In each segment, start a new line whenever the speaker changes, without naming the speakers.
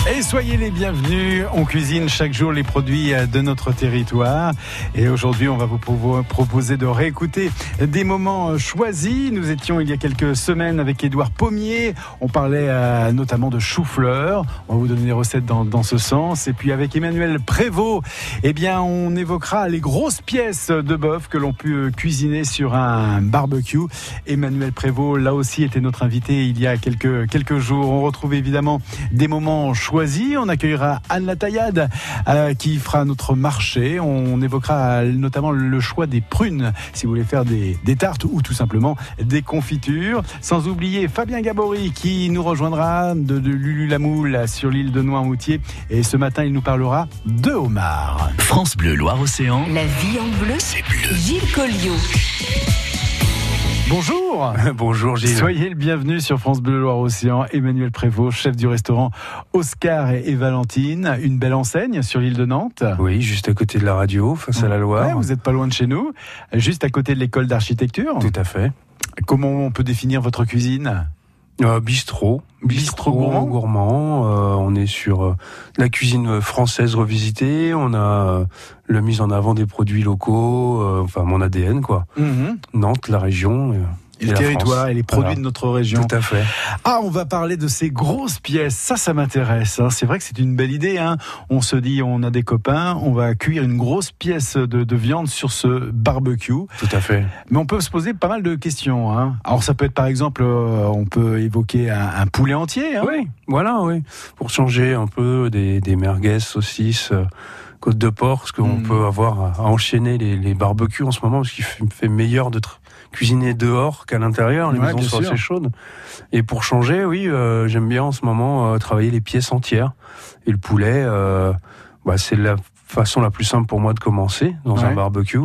Et soyez les bienvenus, on cuisine chaque jour les produits de notre territoire et aujourd'hui on va vous proposer de réécouter des moments choisis. Nous étions il y a quelques semaines avec Édouard Pommier, on parlait notamment de chou-fleur, on va vous donner des recettes dans ce sens, et puis avec Emmanuel Prévost, eh bien on évoquera les grosses pièces de bœuf que l'on peut cuisiner sur un barbecue. Emmanuel Prévost là aussi était notre invité il y a quelques jours. On retrouve évidemment des moments choisis. On accueillera Anne Lataillade qui fera notre marché. On évoquera notamment le choix des prunes si vous voulez faire des tartes ou tout simplement des confitures. Sans oublier Fabien Gabory qui nous rejoindra de Lulu la Moule sur l'île de Noirmoutier. Et ce matin, il nous parlera de homard.
France Bleu Loire-Océan.
La vie en bleu,
c'est bleu.
Gilles Colliot.
Bonjour.
Bonjour Gilles.
Soyez le bienvenu sur France Bleu Loire-Océan. Emmanuel Prévost, chef du restaurant Oscar et Valentine, une belle enseigne sur l'île de Nantes.
Oui, juste à côté de la radio, face à la Loire.
Ouais, vous n'êtes pas loin de chez nous, juste à côté de l'école d'architecture.
Tout à fait.
Comment on peut définir votre cuisine ?
Bistrot
gourmand.
On est sur la cuisine française revisitée. On a la mise en avant des produits locaux. Enfin, mon ADN, quoi. Nantes, la région.
Et le territoire France. Et les produits de notre région.
Tout à fait.
Ah, on va parler de ces grosses pièces. Ça m'intéresse. C'est vrai que c'est une belle idée. On se dit, on a des copains, on va cuire une grosse pièce de viande sur ce barbecue.
Tout à fait.
Mais on peut se poser pas mal de questions. Alors ça peut être par exemple, on peut évoquer un poulet entier.
Oui, voilà, oui. Pour changer un peu des merguez, saucisses, côte de porc, parce qu'on peut avoir à enchaîner les barbecues en ce moment, parce qu'il fait meilleur de cuisiner dehors qu'à l'intérieur, les maisons sont assez chaudes. Et pour changer, oui, j'aime bien en ce moment travailler les pièces entières. Et le poulet, c'est la façon la plus simple pour moi de commencer dans un barbecue.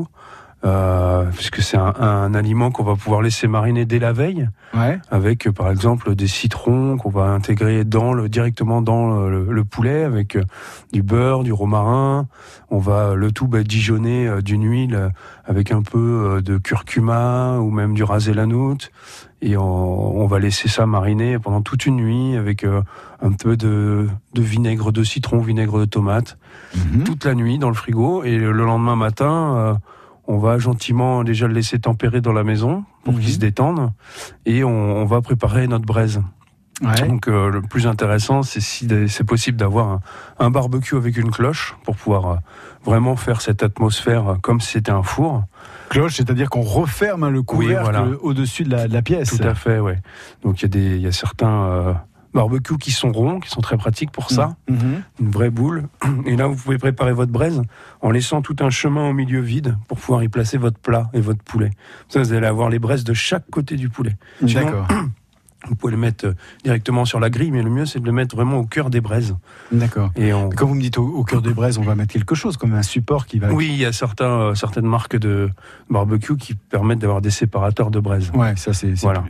Puisque c'est un aliment qu'on va pouvoir laisser mariner dès la veille, avec par exemple des citrons qu'on va intégrer directement dans le poulet, avec du beurre, du romarin. On va le tout dijonner d'une huile avec un peu de curcuma ou même du ras el hanout, et on va laisser ça mariner pendant toute une nuit avec un peu de vinaigre de citron, vinaigre de tomate, toute la nuit dans le frigo, et le lendemain matin on va gentiment déjà le laisser tempérer dans la maison pour qu'il se détende, et on va préparer notre braise. Donc le plus intéressant, c'est si c'est possible d'avoir un barbecue avec une cloche pour pouvoir vraiment faire cette atmosphère comme si c'était un four.
Cloche, c'est-à-dire qu'on referme le couvercle au-dessus de la pièce.
Tout à fait, ouais. Donc il y a certains barbecues qui sont ronds, qui sont très pratiques pour ça. Une vraie boule. Et là, vous pouvez préparer votre braise en laissant tout un chemin au milieu vide pour pouvoir y placer votre plat et votre poulet. Ça, vous allez avoir les braises de chaque côté du poulet. Sinon,
d'accord.
Vous pouvez le mettre directement sur la grille, mais le mieux, c'est de le mettre vraiment au cœur des braises.
D'accord. Et quand vous me dites au cœur des braises, on va mettre quelque chose, comme un support qui va...
Oui, il y a certaines marques de barbecue qui permettent d'avoir des séparateurs de braises.
Ouais, ça c'est...
Voilà.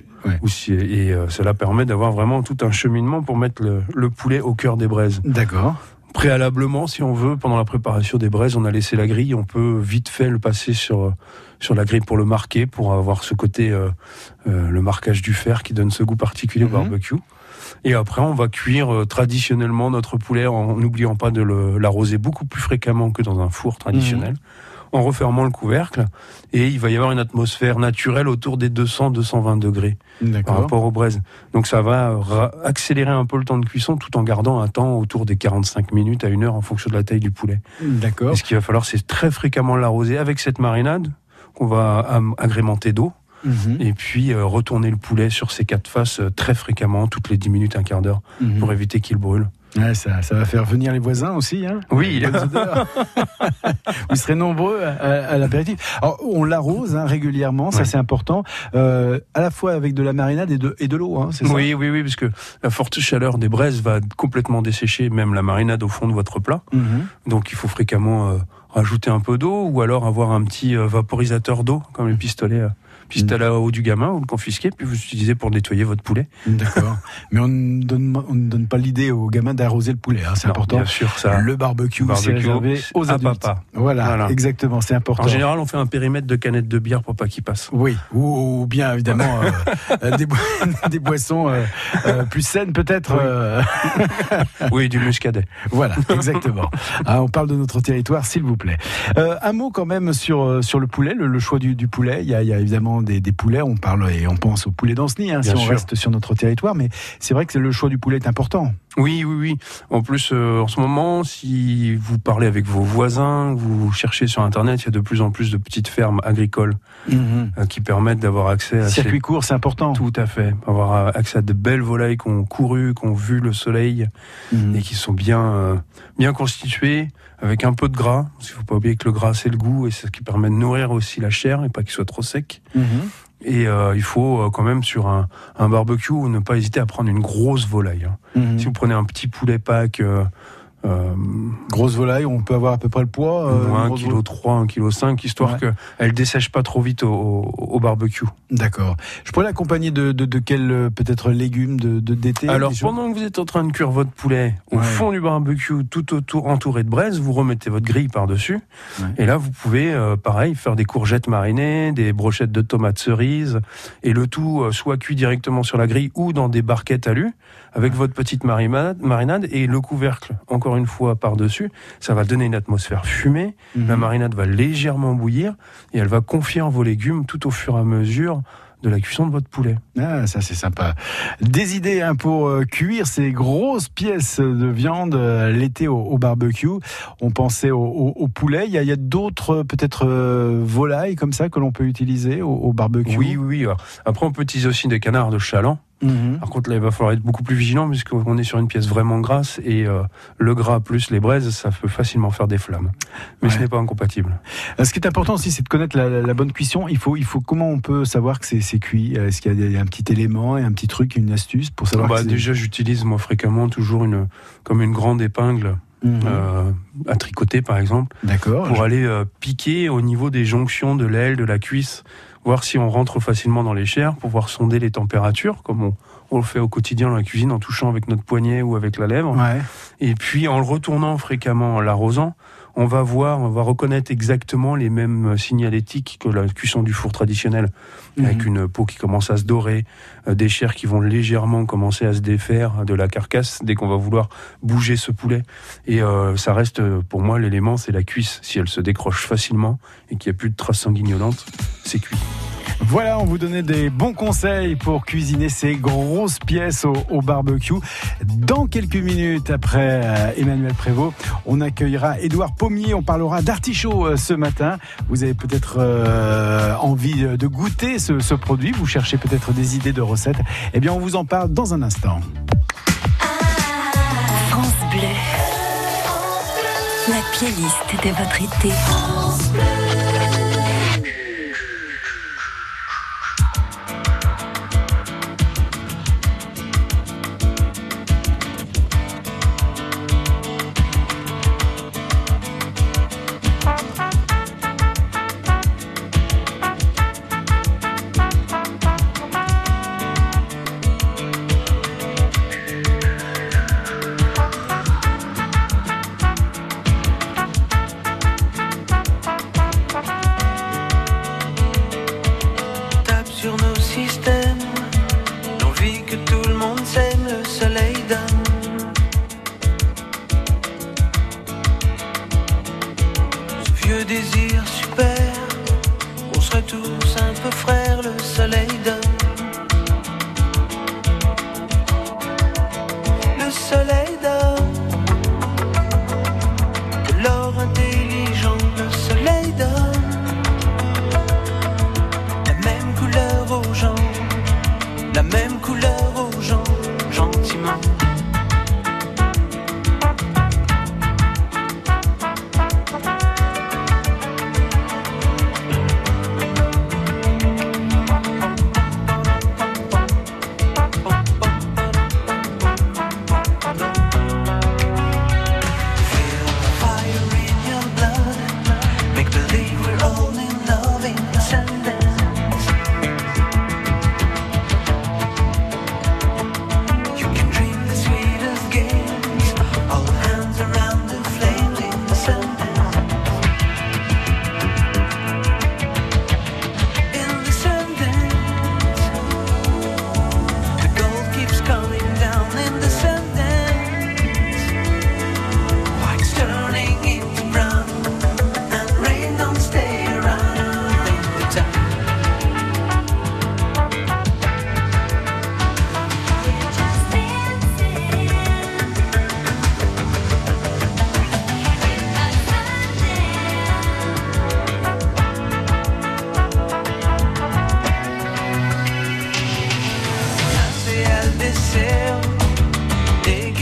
Et cela permet d'avoir vraiment tout un cheminement pour mettre le poulet au cœur des braises.
D'accord.
Préalablement, si on veut, pendant la préparation des braises, on a laissé la grille, on peut vite fait le passer sur la grille pour le marquer, pour avoir ce côté, le marquage du fer qui donne ce goût particulier au barbecue. Et après, on va cuire traditionnellement notre poulet en n'oubliant pas de l'arroser beaucoup plus fréquemment que dans un four traditionnel, en refermant le couvercle, et il va y avoir une atmosphère naturelle autour des 200-220 degrés par rapport aux braises. Donc ça va accélérer un peu le temps de cuisson tout en gardant un temps autour des 45 minutes à 1 heure en fonction de la taille du poulet.
D'accord.
Et ce qu'il va falloir, c'est très fréquemment l'arroser avec cette marinade qu'on va agrémenter d'eau. Et puis retourner le poulet sur ses 4 faces très fréquemment, toutes les 10 minutes, un quart d'heure, pour éviter qu'il brûle.
Ouais, ça va faire venir les voisins aussi.
Oui,
vous serez nombreux à l'apéritif. Alors, on l'arrose régulièrement, ça c'est important, à la fois avec de la marinade et de l'eau, c'est ça ?
Oui, parce que la forte chaleur des braises va complètement dessécher même la marinade au fond de votre plat. Donc il faut fréquemment rajouter un peu d'eau, ou alors avoir un petit vaporisateur d'eau, comme les pistolets pistolet à eau du gamin, vous le confisquez, puis vous l'utilisez pour nettoyer votre poulet.
D'accord. Mais on ne donne pas l'idée aux gamins d'arroser le poulet, hein, c'est important.
Bien sûr, ça.
Le barbecue, c'est réservé aux adultes.
Papa.
Voilà, exactement, c'est important.
En général, on fait un périmètre de canettes de bière pour pas qu'il passe.
Oui, ou bien évidemment des boissons plus saines peut-être.
Oui, du muscadet.
Voilà, exactement. On parle de notre territoire, s'il vous plaît. Un mot quand même sur le poulet, le choix du poulet. Il y a évidemment des poulets, on parle et on pense au poulet d'Ancenis, si on reste sur notre territoire, mais c'est vrai que le choix du poulet est important.
Oui. En plus, en ce moment, si vous parlez avec vos voisins, vous cherchez sur Internet, il y a de plus en plus de petites fermes agricoles qui permettent d'avoir accès à
circuit court, c'est important.
Tout à fait. Avoir accès à de belles volailles qui ont couru, qui ont vu le soleil et qui sont bien constituées, avec un peu de gras. Parce qu'il ne faut pas oublier que le gras, c'est le goût et c'est ce qui permet de nourrir aussi la chair et pas qu'il soit trop sec. Et il faut quand même sur un barbecue ne pas hésiter à prendre une grosse volaille. Si vous prenez un petit poulet Pâques,
grosse volaille, on peut avoir à peu près le poids
1,3 kg, 1,5 kg, histoire qu'elle dessèche pas trop vite au barbecue.
D'accord. Je pourrais l'accompagner de quel peut-être légumes d'été?
Alors pendant que vous êtes en train de cuire votre poulet au fond du barbecue, tout autour entouré de braise, vous remettez votre grille par-dessus. Et là vous pouvez pareil faire des courgettes marinées, des brochettes de tomates cerises, et le tout soit cuit directement sur la grille ou dans des barquettes alu avec votre petite marinade et le couvercle encore une fois par-dessus. Ça va donner une atmosphère fumée. La marinade va légèrement bouillir et elle va confire vos légumes tout au fur et à mesure de la cuisson de votre poulet.
Ah, ça c'est sympa. Des idées pour cuire ces grosses pièces de viande l'été au barbecue. On pensait au poulet. Il y a d'autres peut-être volailles comme ça que l'on peut utiliser au barbecue.
Oui. Après on peut utiliser aussi des canards de chaland. Par contre là il va falloir être beaucoup plus vigilant puisqu'on est sur une pièce vraiment grasse et le gras plus les braises ça peut facilement faire des flammes, mais ce n'est pas incompatible.
Ce qui est important aussi c'est de connaître la bonne cuisson. Il faut comment on peut savoir que c'est cuit? Est-ce qu'il y a un petit élément et un petit truc, une astuce pour savoir
déjà j'utilise moi fréquemment toujours comme une grande épingle à tricoter par exemple.
D'accord.
Pour aller piquer au niveau des jonctions de l'aile, de la cuisse, voir si on rentre facilement dans les chairs, pouvoir sonder les températures, comme on le fait au quotidien dans la cuisine, en touchant avec notre poignet ou avec la lèvre. Et puis en le retournant fréquemment, en l'arrosant, on va reconnaître exactement les mêmes signalétiques que la cuisson du four traditionnel, avec une peau qui commence à se dorer, des chairs qui vont légèrement commencer à se défaire de la carcasse dès qu'on va vouloir bouger ce poulet. Et ça reste, pour moi, l'élément, c'est la cuisse. Si elle se décroche facilement et qu'il n'y a plus de traces sanguignolentes, c'est cuit.
Voilà, on vous donnait des bons conseils pour cuisiner ces grosses pièces au barbecue. Dans quelques minutes, après Emmanuel Prévost, on accueillera Édouard Pommier. On parlera d'artichaut ce matin. Vous avez peut-être envie de goûter ce produit. Vous cherchez peut-être des idées de recettes. Eh bien, on vous en parle dans un instant.
France Bleu, la playlist de votre été. France Bleu.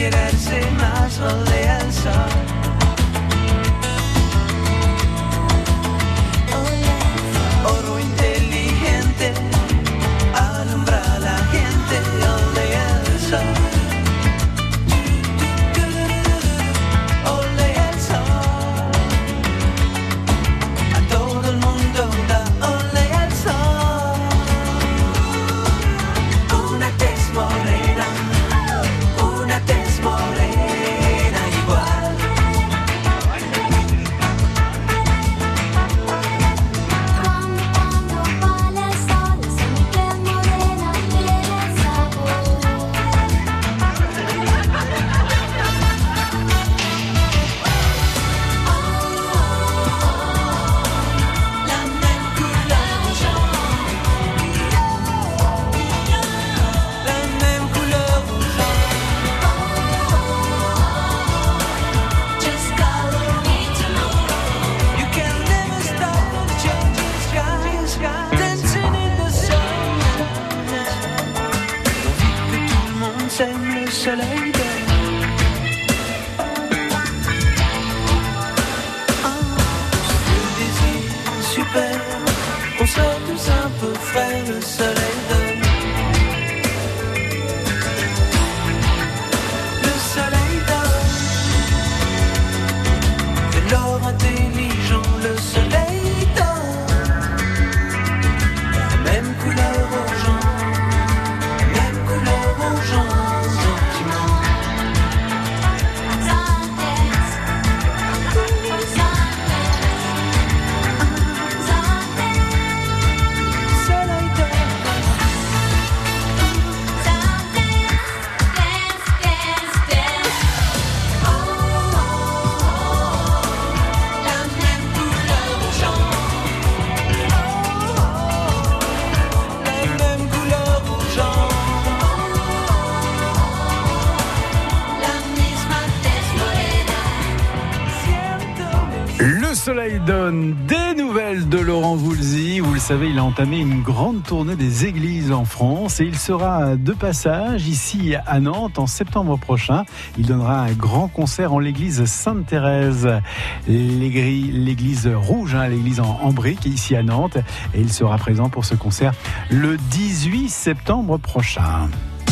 quererse más olea el sol. Oro inteligente alumbra a la gente, olea el sol. Olea el sol. A todo el mundo da olea el sol. Una tez morena, una tez morena igual.
Cuando vale el sol, se mi piel morena tiene sabor.
La même couleur jaune. La même couleur jaune.
Just follow me tomorrow.
You can never stop the changing sky, dancing in the sun. Que tout le monde s'aime le soleil d'or. Le désir super, on soit tous un peu frais, le soleil d'or. Le soleil d'or. De l'or intelligent, le soleil d'or. La même couleur argent, la même couleur argent, gentiment. Soleil d'or. La même couleur argent. La même couleur argent.
Le soleil donne des nouvelles de Laurent Voulzy. Vous le savez, il a entamé une grande tournée des églises en France et il sera de passage ici à Nantes en septembre prochain. Il donnera un grand concert en l'église Sainte-Thérèse, l'église rouge, l'église en briques ici à Nantes. Et il sera présent pour ce concert le 18 septembre prochain.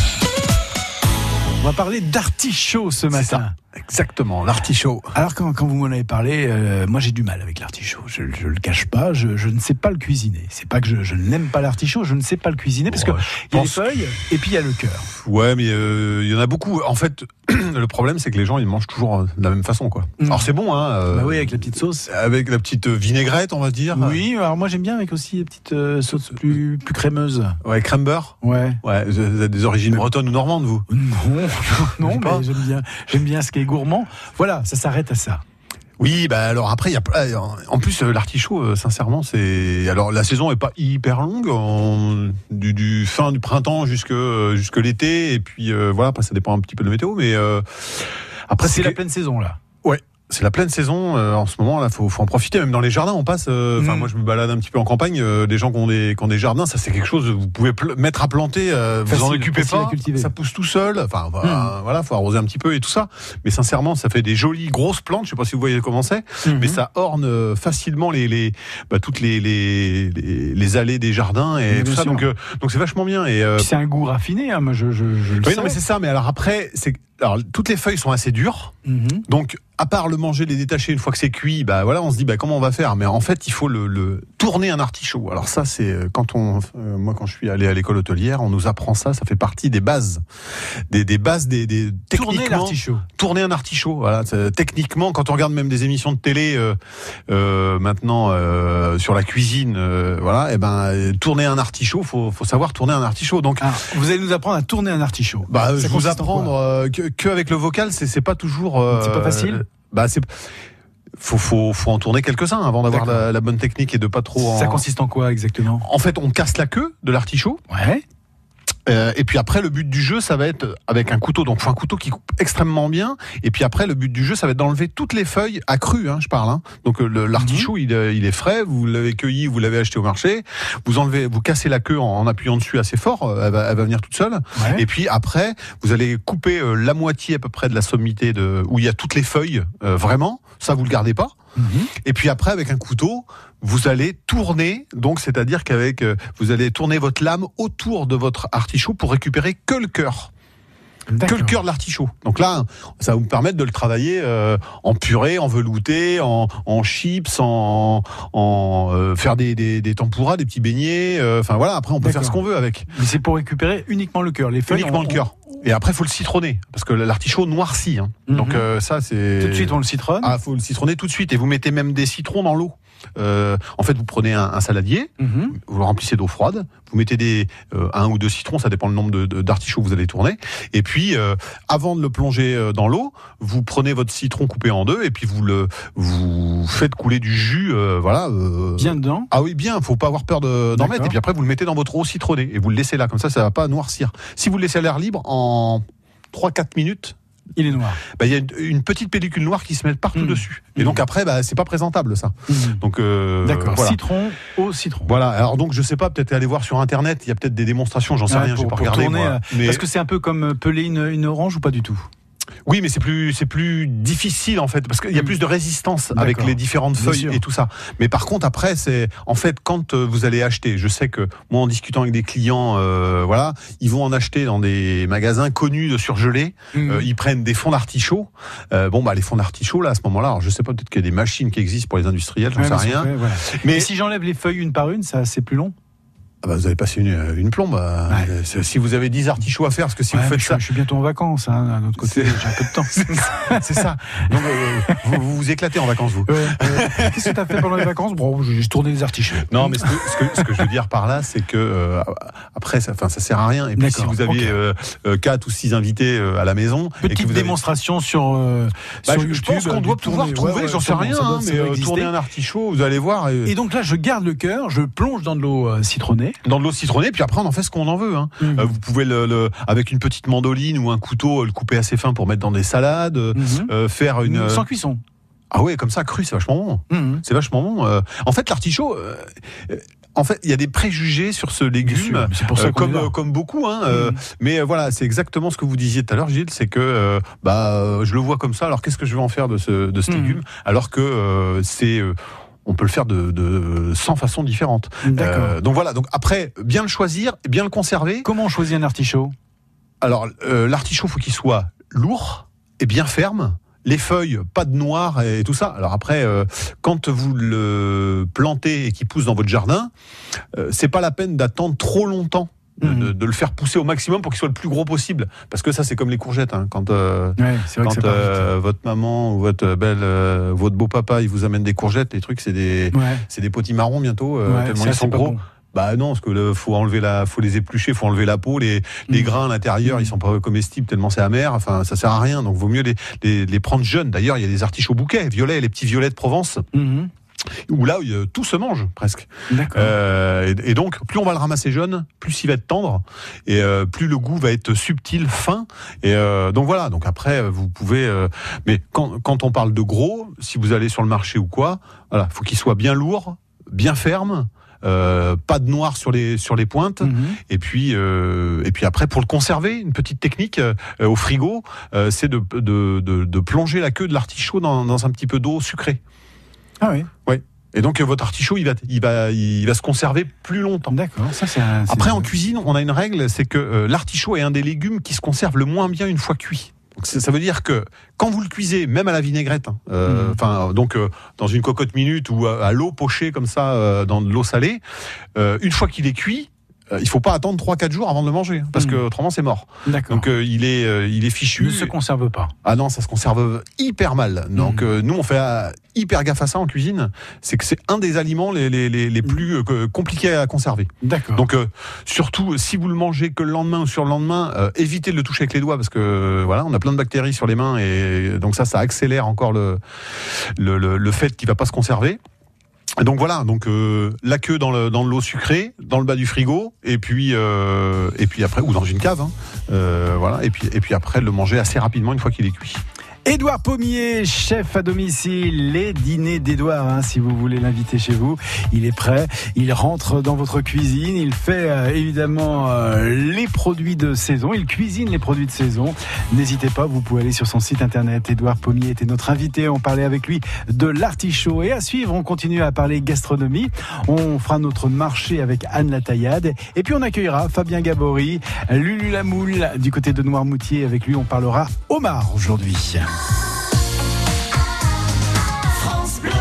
On va parler d'artichaut ce matin.
Exactement, l'artichaut.
Alors quand vous m'en avez parlé, moi j'ai du mal avec l'artichaut, je le cache pas, je ne sais pas le cuisiner. C'est pas que je n'aime pas l'artichaut, je ne sais pas le cuisiner parce que il y a les feuilles et puis il y a le cœur.
Ouais, mais il y en a beaucoup. En fait, le problème c'est que les gens ils mangent toujours de la même façon, quoi. Alors c'est bon,
Bah oui, avec la petite sauce.
Avec la petite vinaigrette, on va dire.
Oui, alors moi j'aime bien avec aussi les petites sauces plus crémeuses.
Ouais, crème beurre.
Ouais.
Ouais, vous avez des origines bretonnes ou normandes, vous?
Non, mais j'aime bien ce qui est gourmand. Voilà, ça s'arrête à ça.
Oui, bah alors après il y a en plus l'artichaut sincèrement c'est alors la saison est pas hyper longue du fin du printemps jusque l'été et puis voilà, après ça dépend un petit peu de la météo mais après
c'est la pleine saison là.
Ouais. C'est la pleine saison en ce moment là, faut en profiter. Même dans les jardins, on passe. Moi, je me balade un petit peu en campagne. Les gens qui ont des jardins, ça c'est quelque chose. Vous pouvez mettre à planter. Vous en occupez pas. Ça pousse tout seul. Enfin voilà, faut arroser un petit peu et tout ça. Mais sincèrement, ça fait des jolies grosses plantes. Je sais pas si vous voyez comment c'est, mais ça orne facilement toutes les allées des jardins et tout ça. Donc c'est vachement bien. Et
c'est un goût raffiné. Moi, je le sais.
Non, mais c'est ça. Mais alors après, alors toutes les feuilles sont assez dures. Donc à part le manger, les détacher une fois que c'est cuit, bah voilà, on se dit comment on va faire. Mais en fait, il faut le tourner un artichaut. Alors ça, c'est moi quand je suis allé à l'école hôtelière, on nous apprend ça. Ça fait partie des bases, des bases des techniquement.
Tourner l'artichaut.
Tourner un artichaut. Voilà, techniquement, quand on regarde même des émissions de télé maintenant sur la cuisine, voilà, tourner un artichaut, faut savoir tourner un artichaut. Donc
vous allez nous apprendre à tourner un artichaut.
Je vous apprendre que avec le vocal, c'est pas toujours.
C'est pas facile.
Faut en tourner quelques-uns avant d'avoir la bonne technique et de pas trop.
Ça consiste en quoi exactement?
En fait, on casse la queue de l'artichaut.
Ouais.
Et puis après, le but du jeu, ça va être avec un couteau, donc faut un couteau qui coupe extrêmement bien. Et puis après, le but du jeu, ça va être d'enlever toutes les feuilles à cru, je parle. Donc l'artichaut, il est frais, vous l'avez cueilli, vous l'avez acheté au marché. Vous cassez la queue en appuyant dessus assez fort, elle va venir toute seule. Ouais. Et puis après, vous allez couper la moitié à peu près de la sommité où il y a toutes les feuilles, vraiment. Ça, vous le gardez pas. Et puis après, avec un couteau, vous allez tourner, donc c'est-à-dire qu'avec vous allez tourner votre lame autour de votre artichaut pour récupérer que le cœur. Que le cœur de l'artichaut. Donc là, ça va vous permettre de le travailler en purée, en velouté, en chips, faire des tempura, des petits beignets. Enfin voilà, après on peut faire ce qu'on veut avec.
Mais c'est pour récupérer uniquement le cœur, les feuilles.
Uniquement le cœur. Et après, faut le citronner parce que l'artichaut noircit. Donc ça, c'est.
Tout de suite, on le citronne.
Ah, faut le citronner tout de suite et vous mettez même des citrons dans l'eau. En fait, vous prenez un saladier, vous le remplissez d'eau froide, vous mettez 1 ou 2 citrons, ça dépend le nombre d'artichauts que vous allez tourner. Et puis, avant de le plonger dans l'eau, vous prenez votre citron coupé en 2 et puis vous faites couler du jus,
bien dedans.
Ah oui, bien. Faut pas avoir peur d'en mettre. Et puis après, vous le mettez dans votre eau citronnée et vous le laissez là, comme ça va pas noircir. Si vous le laissez à l'air libre, en 3-4 minutes.
Il est noir.
Il y a une petite pellicule noire qui se met partout dessus. Et donc après, c'est pas présentable ça. Donc
d'accord.
Voilà.
Citron au citron.
Voilà. Alors donc je sais pas, peut-être aller voir sur internet. Il y a peut-être des démonstrations. J'en sais rien. J'ai pas regardé.
Tourner,
moi. Mais...
Parce que c'est un peu comme peler une orange ou pas du tout.
Oui, mais c'est plus difficile en fait parce qu'il y a plus de résistance avec les différentes feuilles et tout ça. Mais par contre après c'est en fait quand vous allez acheter, je sais que moi en discutant avec des clients, ils vont en acheter dans des magasins connus de surgelés. Ils prennent des fonds d'artichaut. Les fonds d'artichaut là à ce moment-là, alors je sais pas, peut-être qu'il y a des machines qui existent pour les industriels, j'en sais rien.
Mais si j'enlève les feuilles une par une, ça c'est plus long.
Vous avez passé une plombe. Si vous avez 10 artichauts à faire, parce que si vous faites ça...
Je suis bientôt en vacances, d'un autre côté, j'ai un peu de temps.
C'est ça. Donc, vous vous éclatez en vacances, vous.
Qu'est-ce que tu as fait pendant les vacances ? Bon, j'ai tourné les artichauts.
Non, mais ce que je veux dire par là, c'est que après, ça sert à rien. Et puis, si vous avez 4 ou 6 invités à la maison...
Petite démonstration sur YouTube.
Je pense qu'on doit pouvoir trouver, j'en sais rien, mais tourner un artichaut, vous allez voir.
Et donc là, je garde le cœur, je plonge dans de l'eau citronnée.
Dans de l'eau citronnée, puis après on en fait ce qu'on en veut. Vous pouvez avec une petite mandoline ou un couteau le couper assez fin pour mettre dans des salades, faire une
sans cuisson.
Ah ouais, comme ça cru, c'est vachement bon. C'est vachement bon. En fait, l'artichaut. En fait, il y a des préjugés sur ce légume,
c'est pour ça
comme beaucoup. Mais voilà, c'est exactement ce que vous disiez tout à l'heure, Gilles, c'est que je le vois comme ça. Alors qu'est-ce que je vais en faire de ce légume ? Alors que c'est on peut le faire de 100 façons différentes. Donc voilà, donc après, bien le choisir, bien le conserver.
Comment on choisit un artichaut ?
Alors, l'artichaut, faut qu'il soit lourd et bien ferme. Les feuilles, pas de noir et tout ça. Alors après, quand vous le plantez et qu'il pousse dans votre jardin, c'est pas la peine d'attendre trop longtemps. De le faire pousser au maximum pour qu'il soit le plus gros possible, parce que ça c'est comme les courgettes, quand votre maman ou votre beau papa il vous amène des courgettes, les trucs c'est des potimarrons bientôt, tellement ils sont gros. Bon. Non, parce que faut les éplucher, faut enlever la peau, les grains à l'intérieur, ils sont pas comestibles tellement c'est amer. Enfin, ça sert à rien. Donc, vaut mieux les prendre jeunes. D'ailleurs, il y a des artichauts bouquets, violets, les petits violets de Provence. Où là, tout se mange presque. Et donc, plus on va le ramasser jeune, plus il va être tendre, et plus le goût va être subtil, fin. Et donc voilà. Donc après, vous pouvez. Mais quand on parle de gros, si vous allez sur le marché ou quoi, voilà, faut qu'il soit bien lourd, bien ferme. Pas de noir sur les pointes. Et puis après, pour le conserver, une petite technique au frigo, c'est de plonger la queue de l'artichaut dans un petit peu d'eau sucrée.
Ah oui.
Oui. Et donc votre artichaut, il va se conserver plus longtemps.
D'accord.
Après, en cuisine, on a une règle, c'est que l'artichaut est un des légumes qui se conserve le moins bien une fois cuit. Donc, ça veut dire que quand vous le cuisez, même à la vinaigrette, dans une cocotte minute ou à l'eau pochée comme ça, dans de l'eau salée, une fois qu'il est cuit, il faut pas attendre 3-4 jours avant de le manger, parce que autrement c'est mort. Donc il est fichu.
Il ne se conserve pas.
Ah non, ça se conserve hyper mal. Donc nous on fait hyper gaffe à ça en cuisine. C'est que c'est un des aliments les plus compliqués à conserver. Donc surtout si vous le mangez que le lendemain ou sur le lendemain, évitez de le toucher avec les doigts, parce que voilà, on a plein de bactéries sur les mains et donc ça accélère encore le fait qu'il va pas se conserver. Donc voilà, la queue dans l'eau sucrée, dans le bas du frigo, et puis après, ou dans une cave, hein, voilà, et puis après le manger assez rapidement une fois qu'il est cuit.
Édouard Pommier, chef à domicile, les dîners d'Édouard, hein, si vous voulez l'inviter chez vous, il est prêt, il rentre dans votre cuisine, il fait évidemment les produits de saison, il cuisine les produits de saison. N'hésitez pas, vous pouvez aller sur son site internet. Édouard Pommier était notre invité, on parlait avec lui de l'artichaut. Et à suivre, on continue à parler gastronomie, on fera notre marché avec Anne Lataillade, et puis on accueillera Fabien Gabory, Lulu Lamoule du côté de Noirmoutier. Avec lui, on parlera homard aujourd'hui.
France Bleu.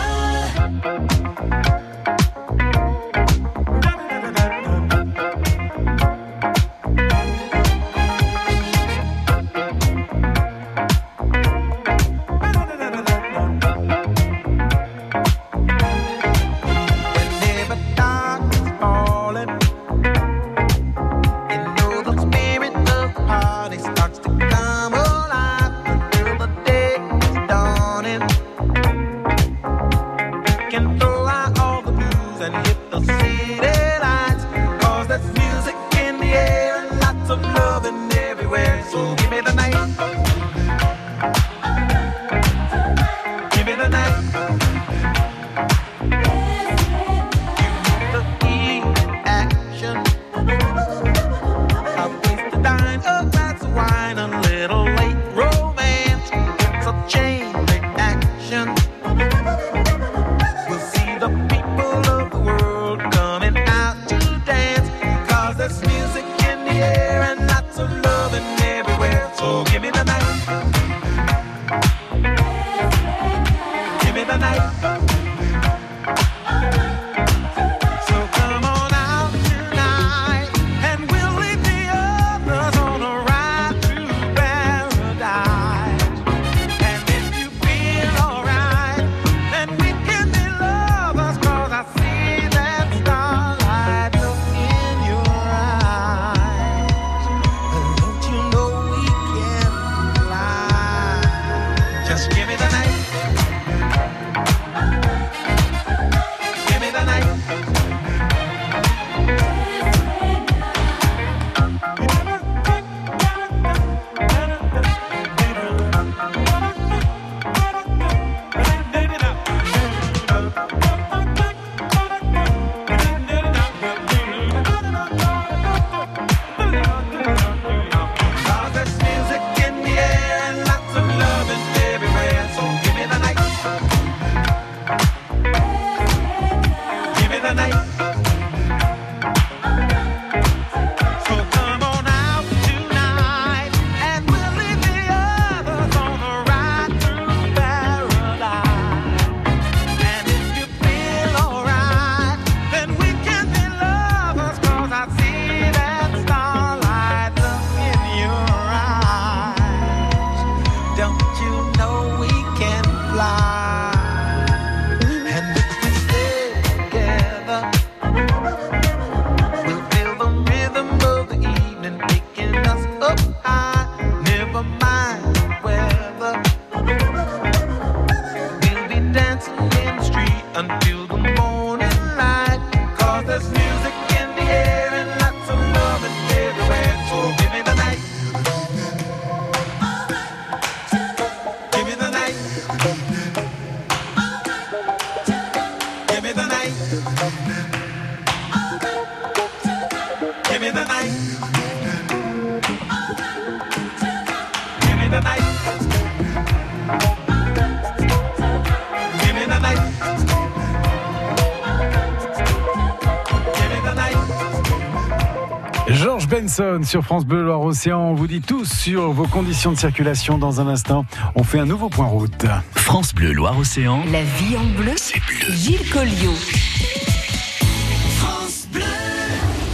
Georges Benson sur France Bleu Loire-Océan. On vous dit tous sur vos conditions de circulation. Dans un instant, on fait un nouveau point route.
France Bleu Loire-Océan.
La vie en bleu,
C'est bleu.
Gilles Colliot.
France Bleu.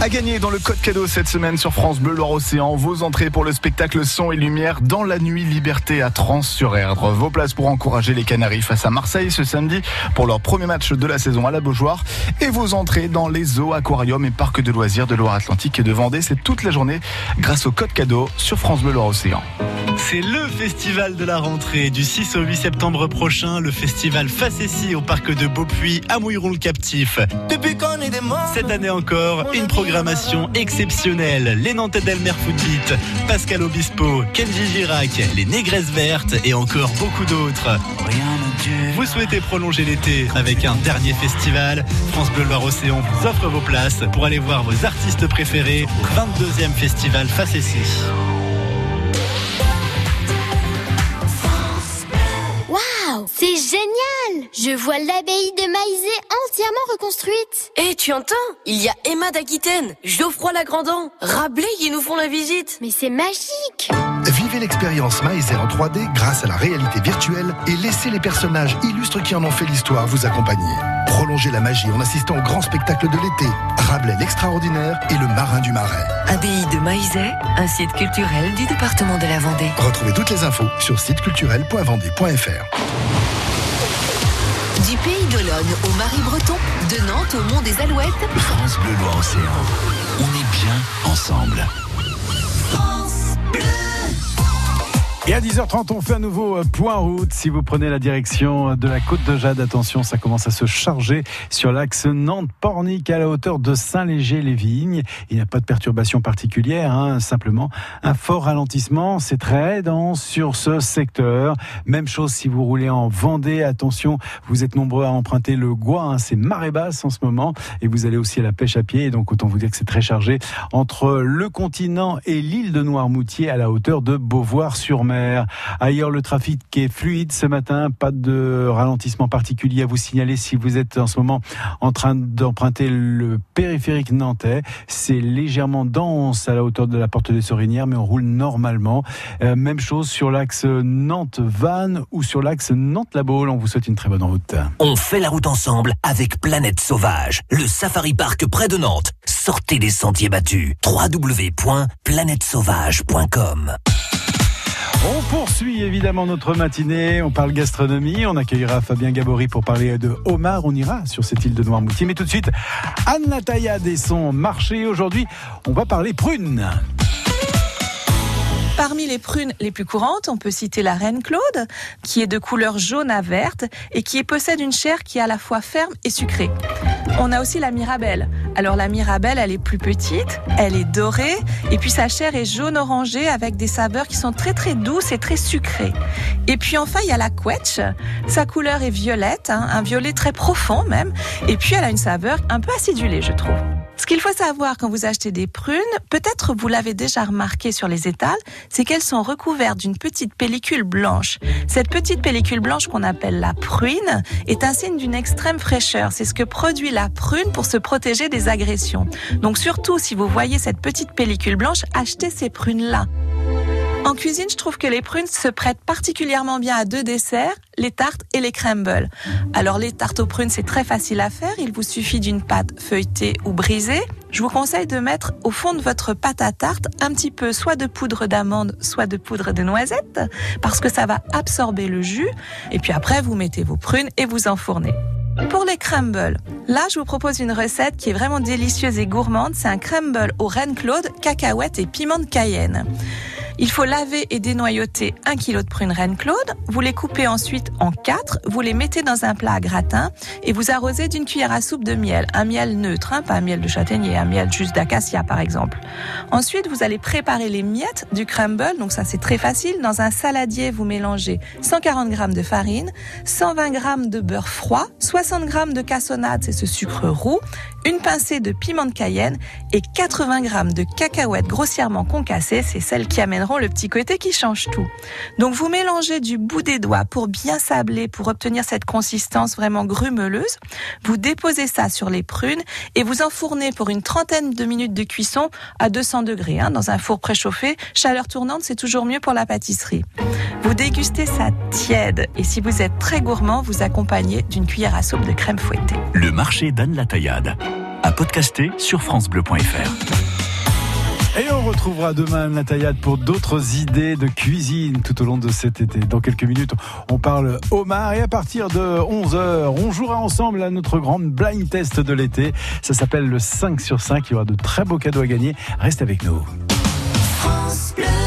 À gagner dans le code cadeau cette semaine sur France Bleu Loire-Océan, vos entrées pour le spectacle Son et Lumière dans la nuit Liberté à Trans-sur-Erdre. Vos places pour encourager les Canaries face à Marseille ce samedi pour leur premier match de la saison à la Beaujoire. Et vos entrées dans les zoos, aquariums et parcs de loisirs de Loire-Atlantique et de Vendée. C'est toute la journée grâce au code cadeau sur France Bleu Loire-Océan.
C'est le festival de la rentrée du 6 au 8 septembre prochain, le festival Facessis au parc de Beaupuy à Mouilleron-le-Captif. Cette année encore, une programmation exceptionnelle. Les Nantais d'Elmer Footbeat, Pascal Obispo, Kenji Girac, les Négresses Vertes et encore beaucoup d'autres. Vous souhaitez prolonger l'été avec un dernier festival? France Bleu Loire-Océan vous offre vos places pour aller voir vos artistes préférés au 22e festival Facessis.
Waouh, c'est génial! Je vois l'abbaye de Maizé entièrement reconstruite.
Eh, tu entends? Il y a Emma d'Aquitaine, Geoffroy Lagrandan, Rabelais qui nous font la visite.
Mais c'est magique!
Vivez l'expérience Maizé en 3D grâce à la réalité virtuelle et laissez les personnages illustres qui en ont fait l'histoire vous accompagner. Prolongez la magie en assistant au grand spectacle de l'été, Rabelais l'extraordinaire et le marin du Marais.
Abbaye de Maizé, un site culturel du département de la Vendée.
Retrouvez toutes les infos sur siteculturel.vendée.fr.
Du pays d'Olonne au Marie-Breton, de Nantes au Mont des Alouettes.
France Bleu Loire-Océan. On est bien ensemble.
Et à 10h30, on fait un nouveau point route. Si vous prenez la direction de la Côte de Jade, attention, ça commence à se charger sur l'axe Nantes-Pornic à la hauteur de Saint-Léger-les-Vignes. Il n'y a pas de perturbation particulière, simplement un fort ralentissement. C'est très dense sur ce secteur. Même chose si vous roulez en Vendée. Attention, vous êtes nombreux à emprunter le Gois. C'est marée basse en ce moment. Et vous allez aussi à la pêche à pied. Et donc, autant vous dire que c'est très chargé entre le continent et l'île de Noirmoutier à la hauteur de Beauvoir-sur-Mer. Ailleurs, le trafic est fluide ce matin, pas de ralentissement particulier à vous signaler si vous êtes en ce moment en train d'emprunter le périphérique nantais. C'est légèrement dense à la hauteur de la porte des Sorinières, mais on roule normalement. Même chose sur l'axe Nantes-Vannes ou sur l'axe Nantes-La Baule. On vous souhaite une très bonne route.
On fait la route ensemble avec Planète Sauvage, le safari park près de Nantes. Sortez des sentiers battus. www.planètesauvage.com.
On poursuit évidemment notre matinée, on parle gastronomie, on accueillera Fabien Gabory pour parler de homard, on ira sur cette île de Noirmoutier. Mais tout de suite, Anne Taillade et son marché. Aujourd'hui, on va parler prunes.
Parmi les prunes les plus courantes, on peut citer la Reine Claude, qui est de couleur jaune à verte et qui possède une chair qui est à la fois ferme et sucrée. On a aussi la Mirabelle. Alors la Mirabelle, elle est plus petite, elle est dorée, et puis sa chair est jaune-orangé avec des saveurs qui sont très très douces et très sucrées. Et puis enfin, il y a la Quetch. Sa couleur est violette, un violet très profond même, et puis elle a une saveur un peu acidulée, je trouve. Ce qu'il faut savoir quand vous achetez des prunes, peut-être vous l'avez déjà remarqué sur les étals, c'est qu'elles sont recouvertes d'une petite pellicule blanche. Cette petite pellicule blanche qu'on appelle la pruine est un signe d'une extrême fraîcheur. C'est ce que produit la prune pour se protéger des agressions. Donc surtout, si vous voyez cette petite pellicule blanche, achetez ces prunes-là. En cuisine, je trouve que les prunes se prêtent particulièrement bien à deux desserts, les tartes et les crumbles. Alors les tartes aux prunes, c'est très facile à faire. Il vous suffit d'une pâte feuilletée ou brisée. Je vous conseille de mettre au fond de votre pâte à tarte un petit peu soit de poudre d'amande, soit de poudre de noisette, parce que ça va absorber le jus. Et puis après, vous mettez vos prunes et vous enfournez. Pour les crumbles, là je vous propose une recette qui est vraiment délicieuse et gourmande. C'est un crumble aux Reine Claude, cacahuètes et piment de Cayenne. Il faut laver et dénoyauter 1 kg de prunes Reine Claude. Vous les coupez ensuite en 4. Vous les mettez dans un plat à gratin et vous arrosez d'une cuillère à soupe de miel. Un miel neutre, pas un miel de châtaignier, un miel juste d'acacia par exemple. Ensuite, vous allez préparer les miettes du crumble. Donc ça, c'est très facile. Dans un saladier, vous mélangez 140 g de farine, 120 g de beurre froid, 60 g de cassonade, c'est ce sucre roux, une pincée de piment de Cayenne et 80 g de cacahuètes grossièrement concassées. C'est celles qui amèneront le petit côté qui change tout. Donc vous mélangez du bout des doigts pour bien sabler, pour obtenir cette consistance vraiment grumeleuse. Vous déposez ça sur les prunes et vous enfournez pour une trentaine de minutes de cuisson à 200 degrés, dans un four préchauffé. Chaleur tournante, c'est toujours mieux pour la pâtisserie. Vous dégustez ça tiède et si vous êtes très gourmand, vous accompagnez d'une cuillère à soupe de crème fouettée.
Le marché d'Anne Taillade.
à podcaster sur francebleu.fr.
Et on retrouvera demain Natayade pour d'autres idées de cuisine tout au long de cet été. Dans quelques minutes, on parle homard et à partir de 11h, on jouera ensemble à notre grande blind test de l'été. Ça s'appelle le 5 sur 5. Il y aura de très beaux cadeaux à gagner. Reste avec nous.
France Bleu.